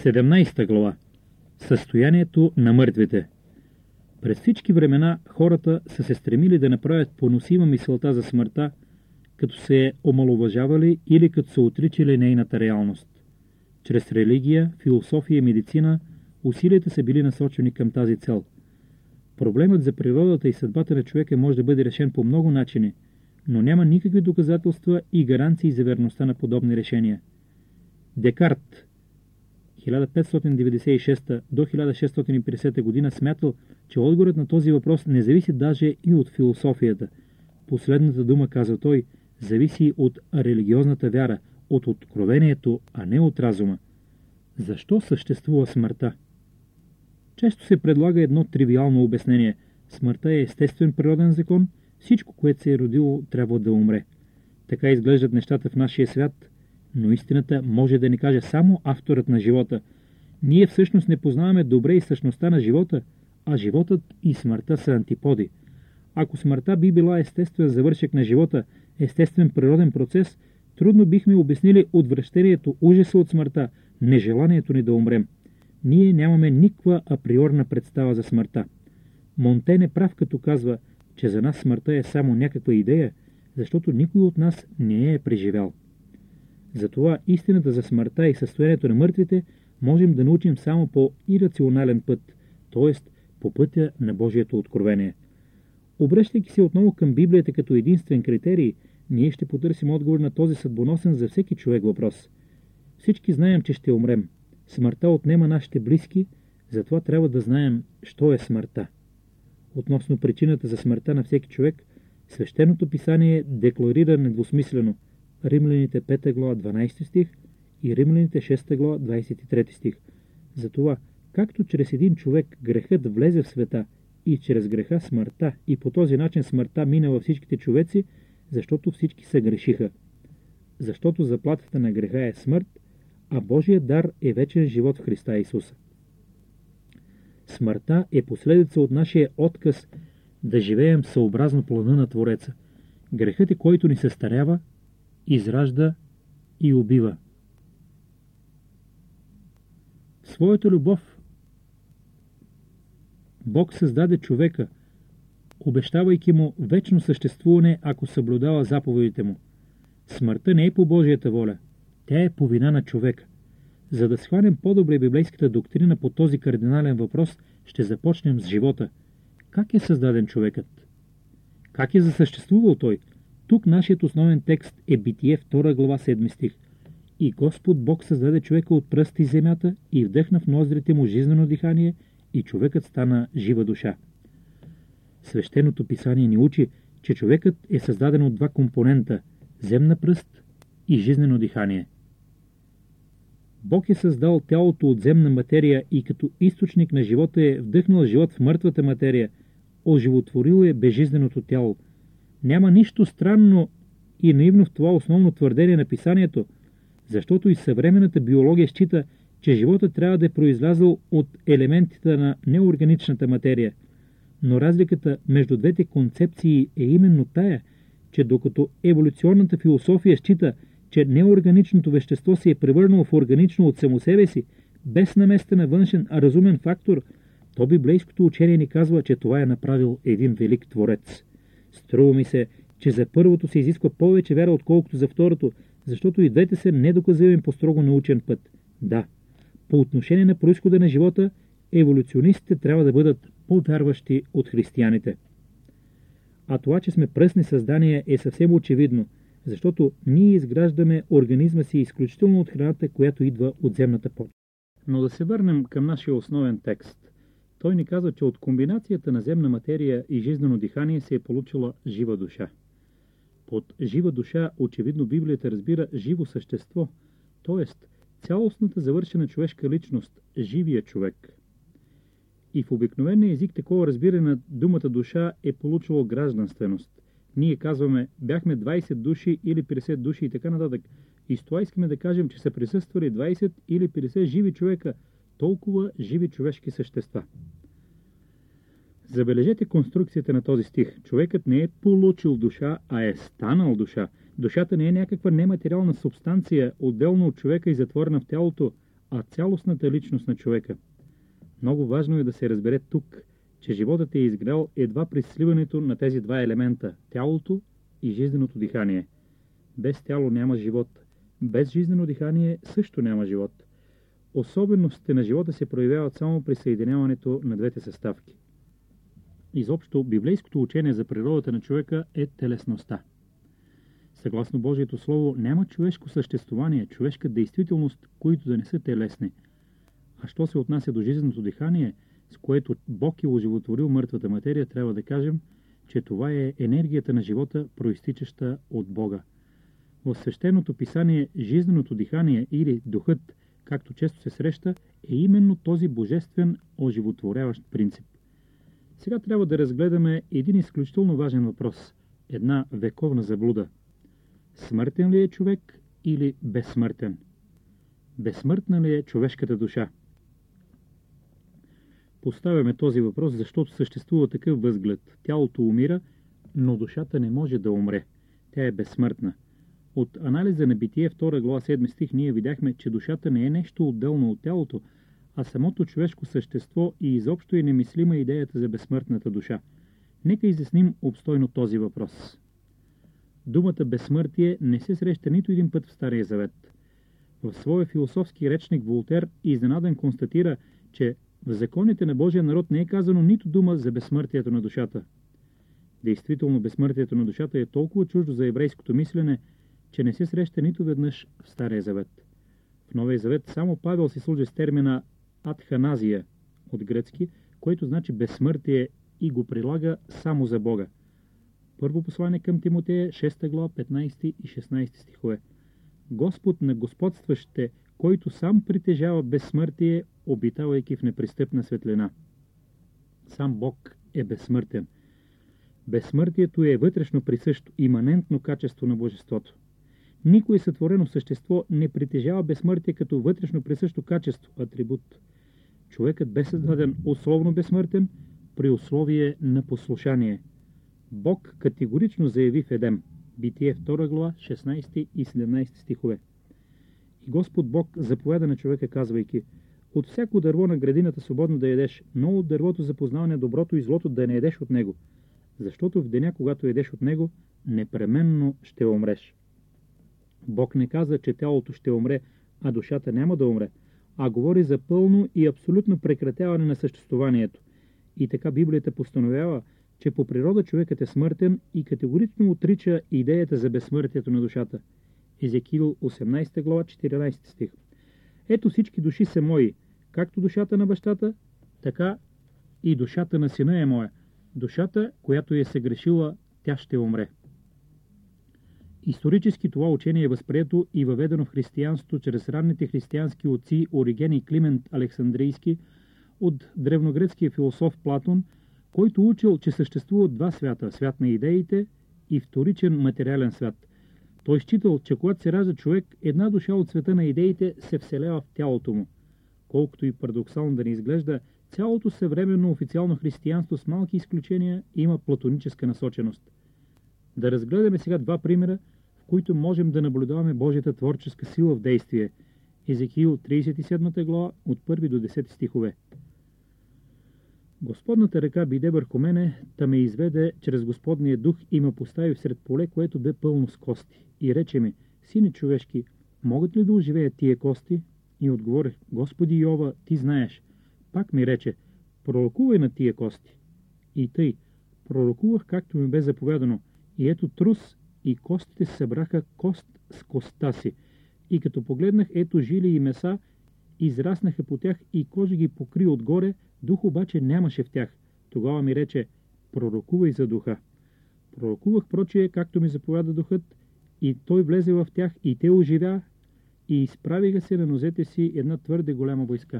17 глава. Състоянието на мъртвите. През всички времена хората са се стремили да направят поносима мисълта за смъртта, като се е омаловажавали или като са отричали нейната реалност. Чрез религия, философия и медицина усилията са били насочени към тази цел. Проблемът за природата и съдбата на човека може да бъде решен по много начини, но няма никакви доказателства и гаранции за верността на подобни решения. Декарт 1596 до 1650 година смятал, че отговорът на този въпрос не зависи даже и от философията. Последната дума, каза той, зависи от религиозната вяра, от откровението, а не от разума. Защо съществува смъртта? Често се предлага едно тривиално обяснение. Смъртта е естествен природен закон, всичко, което се е родило, трябва да умре. Така изглеждат нещата в нашия свят, но истината може да ни каже само авторът на живота. Ние всъщност не познаваме добре и същността на живота, а животът и смъртта са антиподи. Ако смъртта би била естествен завършек на живота, естествен природен процес, трудно бихме обяснили отвращението, ужаса от смъртта, нежеланието ни да умрем. Ние нямаме никаква априорна представа за смъртта. Монтен е прав, като казва, че за нас смъртта е само някаква идея, защото никой от нас не е преживял. Затова истината за смъртта и състоянието на мъртвите можем да научим само по ирационален път, т.е. по пътя на Божието откровение. Обръщайки се отново към Библията като единствен критерий, ние ще потърсим отговор на този съдбоносен за всеки човек въпрос. Всички знаем, че ще умрем. Смъртта отнема нашите близки, затова трябва да знаем, що е смъртта. Относно причината за смъртта на всеки човек, Свещеното писание декларира недвусмислено Римляните 5 глава 12 стих и Римляните 6 глава 23 стих. Затова, както чрез един човек грехът влезе в света и чрез греха смъртта, и по този начин смъртта мина във всичките човеци, защото всички се грешиха. Защото заплатата на греха е смърт, а Божият дар е вечен живот в Христа Исуса. Смъртта е последица от нашия отказ да живеем съобразно плана на Твореца. Грехът е, който ни състарява, изражда и убива. В своята любов Бог създаде човека, обещавайки му вечно съществуване, ако съблюдава заповедите му. Смъртта не е по Божията воля, тя е по вина на човека. За да схванем по-добре библейската доктрина по този кардинален въпрос, ще започнем с живота. Как е създаден човекът? Как е засъществувал той? Тук нашият основен текст е Битие 2 глава 7 стих. И Господ Бог създаде човека от пръст и земята и вдъхна в ноздрите му жизнено дихание и човекът стана жива душа. Свещеното писание ни учи, че човекът е създаден от два компонента – земна пръст и жизнено дихание. Бог е създал тялото от земна материя и като източник на живота е вдъхнал живот в мъртвата материя, оживотворил е безжизненото тяло. Няма нищо странно и наивно в това основно твърдение на писанието, защото и съвременната биология счита, че животът трябва да е произлязъл от елементите на неорганичната материя. Но разликата между двете концепции е именно тая, че докато еволюционната философия счита, че неорганичното вещество се е превърнало в органично от само себе си, без наместа на външен разумен фактор, то библейското учение ни казва, че това е направил един велик творец. Струва ми се, че за първото се изисква повече вяра, отколкото за второто, защото и двете са недоказуеми по строго научен път. Да, по отношение на произхода на живота, еволюционистите трябва да бъдат по-вярващи от християните. А това, че сме пръсни създания, е съвсем очевидно, защото ние изграждаме организма си изключително от храната, която идва от земната почва. Но да се върнем към нашия основен текст. Той ни казва, че от комбинацията на земна материя и жизнено дихание се е получила жива душа. Под жива душа, очевидно, Библията разбира живо същество, т.е. цялостната завършена човешка личност, живия човек. И в обикновения език такова разбиране на думата душа е получило гражданственост. Ние казваме, бяхме 20 души или 50 души и така нататък. И с това искаме да кажем, че са присъствали 20 или 50 живи човека, толкова живи човешки същества. Забележете конструкцията на този стих. Човекът не е получил душа, а е станал душа. Душата не е някаква нематериална субстанция, отделно от човека и затворена в тялото, а цялостната личност на човека. Много важно е да се разбере тук, че животът е изгрял едва при сливането на тези два елемента – тялото и жизненото дихание. Без тяло няма живот, без жизнено дихание също няма живот. Особеностите на живота се проявяват само при съединяването на двете съставки. Изобщо, библейското учение за природата на човека е телесността. Съгласно Божието Слово, няма човешко съществувание, човешка действителност, които да не са телесни. А що се отнася до жизненото дихание, с което Бог е оживотворил мъртвата материя, трябва да кажем, че това е енергията на живота, проистичаща от Бога. В свещеното писание жизненото дихание или духът, както често се среща, е именно този божествен оживотворяващ принцип. Сега трябва да разгледаме един изключително важен въпрос, една вековна заблуда. Смъртен ли е човек или безсмъртен? Безсмъртна ли е човешката душа? Поставяме този въпрос, защото съществува такъв възглед. Тялото умира, но душата не може да умре. Тя е безсмъртна. От анализа на Битие 2 глава 7 стих ние видяхме, че душата не е нещо отделно от тялото, а самото човешко същество и изобщо е немислима идеята за безсмъртната душа. Нека изясним обстойно този въпрос. Думата безсмъртие не се среща нито един път в Стария Завет. В своя философски речник Волтер изненадан констатира, че в законите на Божия народ не е казано нито дума за безсмъртието на душата. Действително, безсмъртието на душата е толкова чуждо за еврейското мислене, че не се среща нито веднъж в Стария Завет. В Новия Завет само Павел си служи с термина атханазия от гръцки, който значи безсмъртие и го прилага само за Бога. Първо послание към Тимотея, 6 глава, 15 и 16 стихове. Господ на господстващите, който сам притежава безсмъртие, обитавайки в непристъпна светлина. Сам Бог е безсмъртен. Безсмъртието е вътрешно присъщо, иманентно качество на божеството. Никое сътворено същество не притежава безсмъртие като вътрешно присъщо качество, атрибут. Човекът бе създаден условно безсмъртен при условие на послушание. Бог категорично заяви в Едем, Битие 2 глава, 16 и 17 стихове. И Господ Бог заповяда на човека, казвайки: от всяко дърво на градината свободно да ядеш, но от дървото за познаване на доброто и злото да не ядеш от него, защото в деня, когато ядеш от него, непременно ще умреш. Бог не каза, че тялото ще умре, а душата няма да умре, а говори за пълно и абсолютно прекратяване на съществуванието. И така Библията постановява, че по природа човекът е смъртен и категорично отрича идеята за безсмъртието на душата. Езекил 18 глава 14 стих. Ето всички души са мои, както душата на бащата, така и душата на сина е моя. Душата, която е съгрешила, тя ще умре. Исторически това учение е възприето и въведено в християнството чрез ранните християнски отци Ориген и Климент Александрийски от древногръцкия философ Платон, който учил, че съществуват два свята – свят на идеите и вторичен материален свят. Той считал, че когато се ражда човек, една душа от света на идеите се вселява в тялото му. Колкото и парадоксално да не изглежда, цялото съвременно официално християнство с малки изключения има платоническа насоченост. Да разгледаме сега два примера, в които можем да наблюдаваме Божията творческа сила в действие. Езекил 37 глава от 1 до 10 стихове. Господната ръка биде върху мене, та ме изведе чрез Господния дух и ме постави всред поле, което бе пълно с кости. И рече ми: сине човешки, могат ли да оживеят тия кости? И отговорих: Господи Йова, ти знаеш. Пак ми рече: пророкувай на тия кости. И тъй, пророкувах както ми бе заповядано, и ето трус, и костите се събраха кост с коста си. И като погледнах, ето жили и меса, израснаха по тях и кожа ги покри отгоре, дух обаче нямаше в тях. Тогава ми рече: пророкувай за духа. Пророкувах прочие, както ми заповяда духът, и той влезе в тях, и те оживя, и изправиха се на нозете си една твърде голяма войска.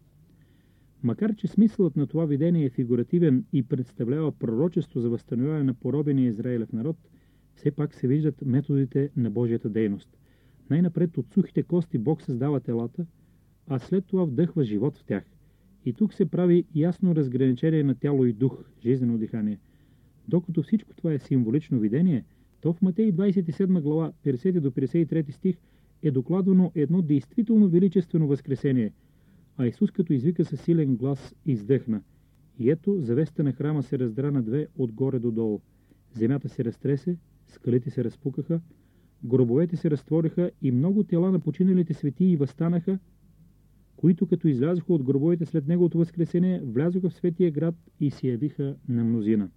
Макар че смисълът на това видение е фигуративен и представлява пророчество за възстановяване на поробения Израилев народ, все пак се виждат методите на Божията дейност. Най-напред от сухите кости Бог създава телата, а след това вдъхва живот в тях. И тук се прави ясно разграничение на тяло и дух, жизнено дихание. Докато всичко това е символично видение, то в Матей 27 глава, 50 до 53 стих, е докладвано едно действително величествено възкресение, а Исус като извика със силен глас издъхна. И ето завесата на храма се раздра на две отгоре до долу. Земята се разтресе, скалите се разпукаха, гробовете се разтвориха и много тела на починалите светии възстанаха, които като излязоха от гробовете след неговото възкресение, влязоха в светия град и се явиха на мнозина.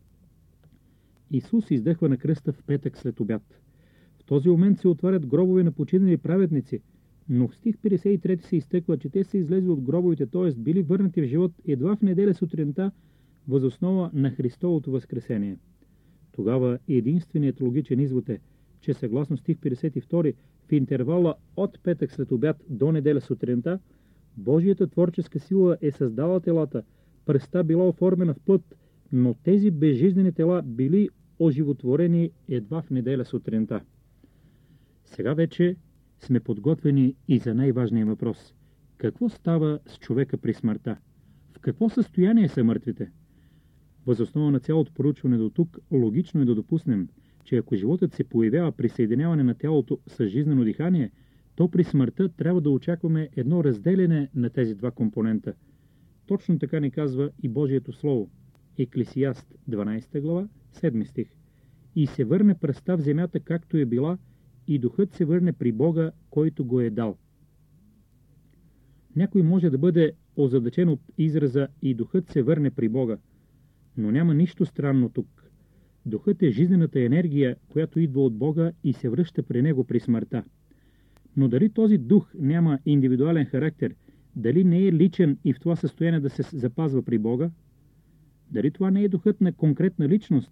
Исус издъхва на кръста в петък след обяд. В този момент се отварят гробове на починали праведници, но в стих 53 се изтъква, че те са излезли от гробовете, т.е. били върнати в живот едва в неделя сутринта, въз основа на Христовото възкресение. Тогава единственият логичен извод е, че съгласно стих 52, в интервала от петък след обяд до неделя сутринта, Божията творческа сила е създала телата, пръста била оформена в плът, но тези безжизнени тела били оживотворени едва в неделя сутринта. Сега вече сме подготвени и за най-важния въпрос. Какво става с човека при смъртта? В какво състояние са мъртвите? Въз основа на цялото проучване до тук, логично е да допуснем, че ако животът се появява при съединяване на тялото с жизнено дихание, то при смъртта трябва да очакваме едно разделяне на тези два компонента. Точно така ни казва и Божието Слово. Еклесиаст 12 глава, 7 стих. И се върне пръста в земята, както е била, и духът се върне при Бога, който го е дал. Някой може да бъде озадачен от израза и духът се върне при Бога, но няма нищо странно тук. Духът е жизнената енергия, която идва от Бога и се връща при него при смъртта. Но дали този дух няма индивидуален характер, дали не е личен и в това състояние да се запазва при Бога, дали това не е духът на конкретна личност,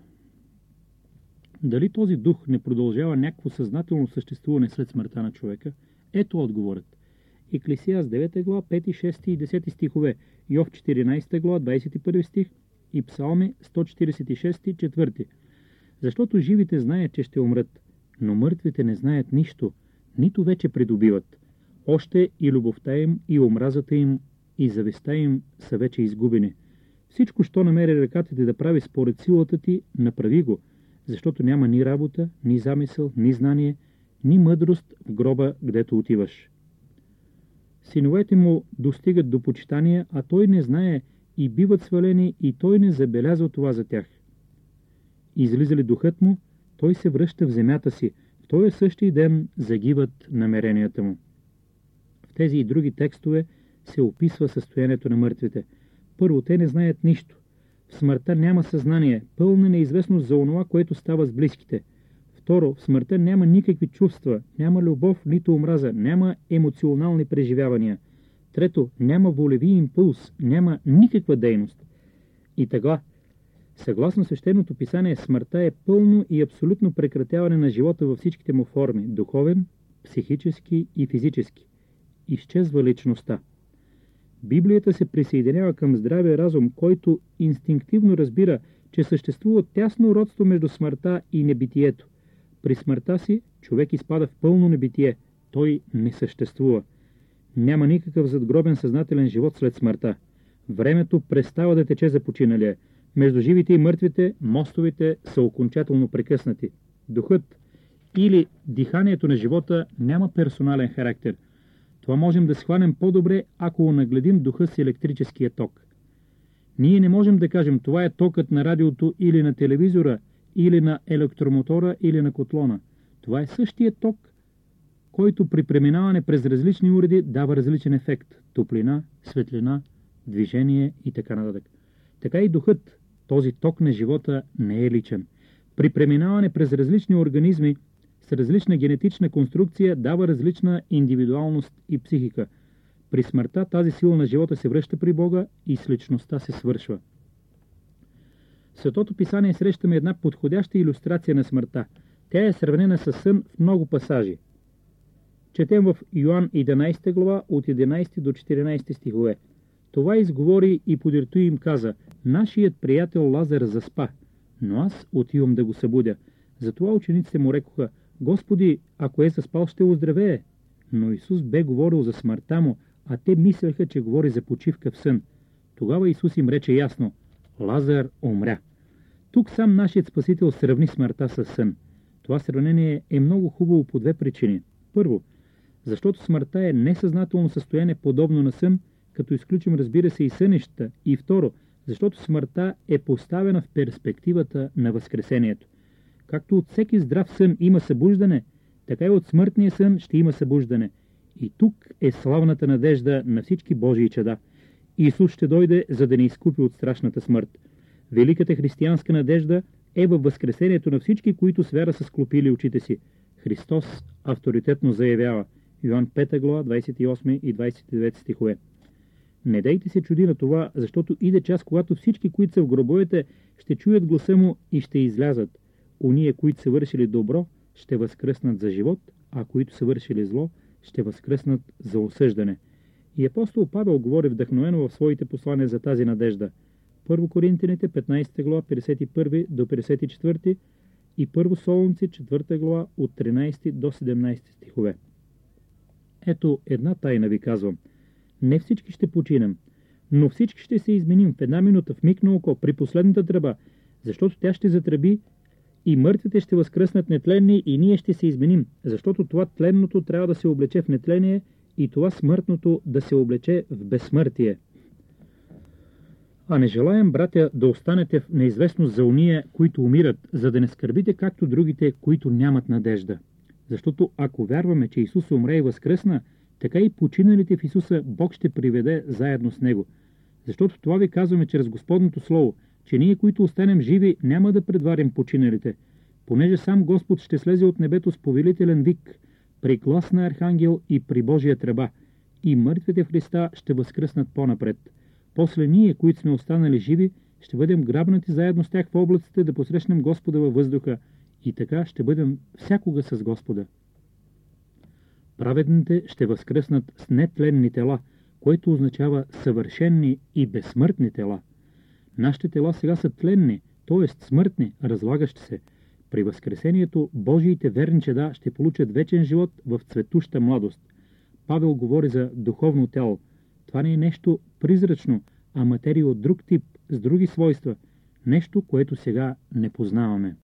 дали този дух не продължава някакво съзнателно съществуване след смъртта на човека, ето отговорът. Еклесиаст 9 глава, 5, 6 и 10 стихове, Йов 14 глава, 21 стих и Псалми 146, 4. Защото живите знаят, че ще умрат, но мъртвите не знаят нищо, нито вече придобиват. Още и любовта им, и омразата им, и завистта им са вече изгубени. Всичко, що намери ръката ти да прави според силата ти, направи го, защото няма ни работа, ни замисъл, ни знание, ни мъдрост в гроба, гдето отиваш. Синовете му достигат до почитание, а той не знае и биват свалени, и той не забелязва това за тях. Излиза ли духът му, той се връща в земята си, в този същия ден загиват намеренията му. В тези и други текстове се описва състоянието на мъртвите. Първо, те не знаят нищо. В смъртта няма съзнание, пълна неизвестност за онова, което става с близките. Второ, в смъртта няма никакви чувства, няма любов, нито омраза, няма емоционални преживявания. Трето, няма волеви импулс, няма никаква дейност. И така, съгласно свещеното писание, смъртта е пълно и абсолютно прекратяване на живота във всичките му форми – духовен, психически и физически. Изчезва личността. Библията се присъединява към здравия разум, който инстинктивно разбира, че съществува тясно родство между смъртта и небитието. При смъртта си човек изпада в пълно небитие. Той не съществува. Няма никакъв задгробен съзнателен живот след смъртта. Времето престава да тече за починалия. Между живите и мъртвите мостовете са окончателно прекъснати. Духът или диханието на живота няма персонален характер. Това можем да схванем по-добре, ако нагледим духа с електрическия ток. Ние не можем да кажем, това е токът на радиото или на телевизора, или на електромотора, или на котлона. Това е същия ток, който при преминаване през различни уреди дава различен ефект. Топлина, светлина, движение и така нататък. Така и духът, този ток на живота, не е личен. При преминаване през различни организми с различна генетична конструкция дава различна индивидуалност и психика. При смъртта тази сила на живота се връща при Бога и с личността се свършва. В Светото писание срещаме една подходяща илюстрация на смъртта. Тя е сравнена със сън в много пасажи. Четем в Йоан 11 глава от 11 до 14 стихове. Това изговори и подирто им каза: нашият приятел Лазар заспа, но аз отивам да го събудя. Затова учениците му рекоха: Господи, ако е заспал, ще оздравее. Но Исус бе говорил за смъртта му, а те мислеха, че говори за почивка в сън. Тогава Исус им рече ясно: Лазар умря. Тук сам нашият Спасител сравни смъртта с сън. Това сравнение е много хубаво по две причини. Първо, защото смъртта е несъзнателно състояние подобно на сън, като изключим, разбира се, и сънищата. И второ, защото смъртта е поставена в перспективата на възкресението. Както от всеки здрав сън има събуждане, така и от смъртния сън ще има събуждане. И тук е славната надежда на всички Божии чада. Исус ще дойде, за да ни изкупи от страшната смърт. Великата християнска надежда е във възкресението на всички, които с вяра са склопили очите си. Христос авторитетно заявява. Йоан 5 глава, 28 и 29 стихове. Не дейте се чуди на това, защото иде час, когато всички, които са в гробовете, ще чуят гласа му и ще излязат. Уния, които са вършили добро, ще възкръснат за живот, а които са вършили зло, ще възкръснат за осъждане. И апостол Павел говори вдъхновено в своите послания за тази надежда. 1 Коринтяните 15 глава 51 до 54 и 1 Солунци 4 глава от 13 до 17 стихове. Ето една тайна ви казвам. Не всички ще починем, но всички ще се изменим в една минута, в миг на око, при последната тръба, защото тя ще затръби и мъртвите ще възкръснат нетленни и ние ще се изменим, защото това тленното трябва да се облече в нетление и това смъртното да се облече в безсмъртие. А не желаем, братя, да останете в неизвестност за уния, които умират, за да не скърбите както другите, които нямат надежда. Защото ако вярваме, че Исус умре и възкръсна, така и починалите в Исуса Бог ще приведе заедно с Него. Защото това ви казваме чрез Господното Слово, че ние, които останем живи, няма да предварим починалите, понеже сам Господ ще слезе от небето с повелителен вик, при глас на архангел и при Божия тръба, и мъртвите в Христа ще възкръснат по-напред. После ние, които сме останали живи, ще бъдем грабнати заедно с тях в облаците да посрещнем Господа във въздуха и така ще бъдем всякога с Господа. Праведните ще възкръснат с нетленни тела, което означава съвършенни и безсмъртни тела. Нашите тела сега са тленни, т.е. смъртни, разлагащи се. При възкресението Божиите верни чеда ще получат вечен живот в цветуща младост. Павел говори за духовно тяло. Това не е нещо призрачно, а материя от друг тип, с други свойства. Нещо, което сега не познаваме.